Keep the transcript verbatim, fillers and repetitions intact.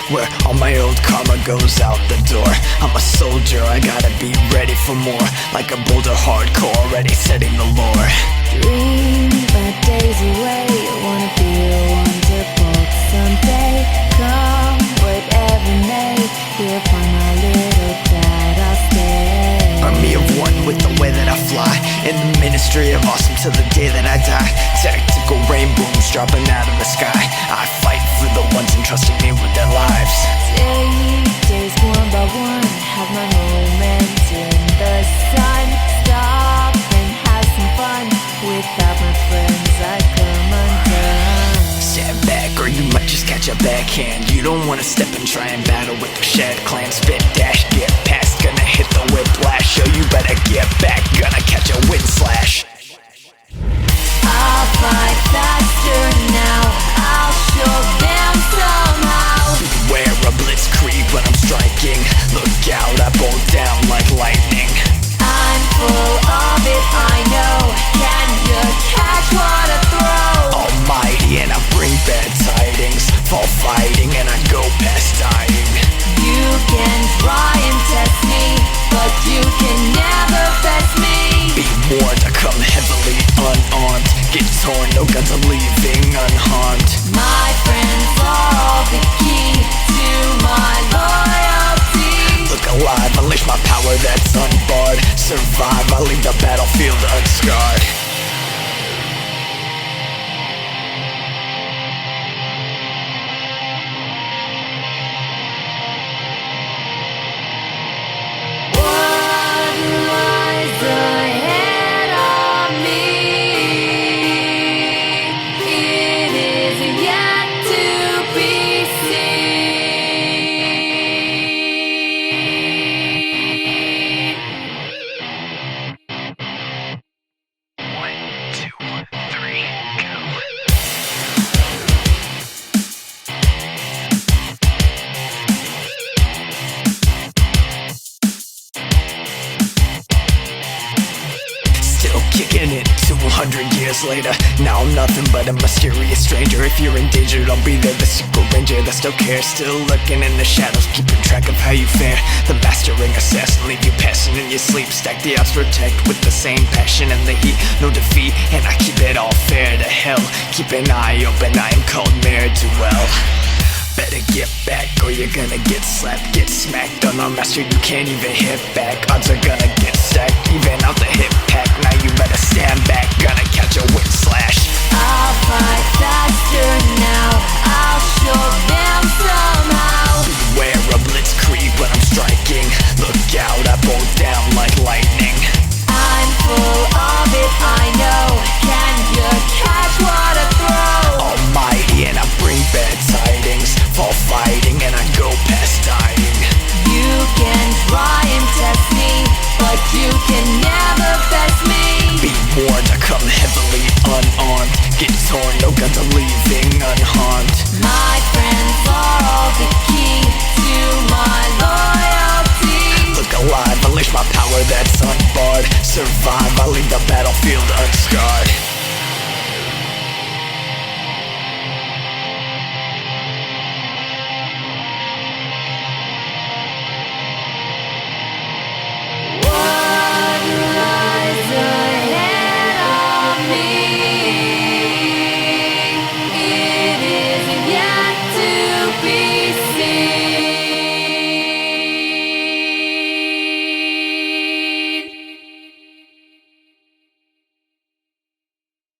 where all my old karma goes out the door. I'm a soldier, I gotta be ready for more, like a boulder hardcore, already setting the lore. Dream but days away, wanna be a wonderful someday. Come whatever may, here upon my little cloud I'll stay. Army of one with the way that I fly, in the ministry of awesome till the day that I die. Tactical rain booms dropping out of the sky. I fight for the ones entrusting me with their lives. Take days one by one, have my moments in the sun. Stop and have some fun, without my friends I come undone. Stand back or you might just catch a backhand. You don't wanna step and try and battle with the Shad Clan. Spit dash, get past, gonna hit the whiplash. So you better get back, gonna catch a wind slash. I'll fight faster now, I'll show them somehow. Beware a blitzkrieg when I'm striking. Look out, I bolt down like lightning. I'm full of it, I know. Can you catch what I throw? Almighty and I bring bad tidings. Fall fighting and I go past dying. You can try and test me, but you can never best me. Be warned, I come heavily unarmed. Get torn, no guns are leaving unharmed. My friends are all the key to my loyalty. Look alive, unleash my power that's unbarred. Survive, I leave the battlefield unscarred. Kicking it two hundred years later. Now I'm nothing but a mysterious stranger. If you're endangered, I'll be there, the secret ranger that still cares. Still lurking in the shadows, keeping track of how you fare. The mastering assassin, leave you passing in your sleep. Stack the odds, protect with the same passion and the heat. No defeat, and I keep it all fair to hell. Keep an eye open, I am called Ne'er do well. Better get back or you're gonna get slapped. Get smacked on our master, you can't even hit back. Odds are gonna get stacked, even out the hip pack. Now you better stand back, gonna catch a wind slash. I'll fight faster now, I'll show them somehow. Beware a blitzkrieg when I'm striking. Look out, I bolt down like lightning. I'm full of it, I know. Can you catch what I throw? Almighty and I bring bad tidings. Fall fighting and I go past dying. You can try and test me, but you can never best me. Be warned, I come heavily unarmed. Get torn, no guns are leaving unharmed. My friends are all the key to my loyalty. Look alive, unleash my power that's unbarred. Survive, I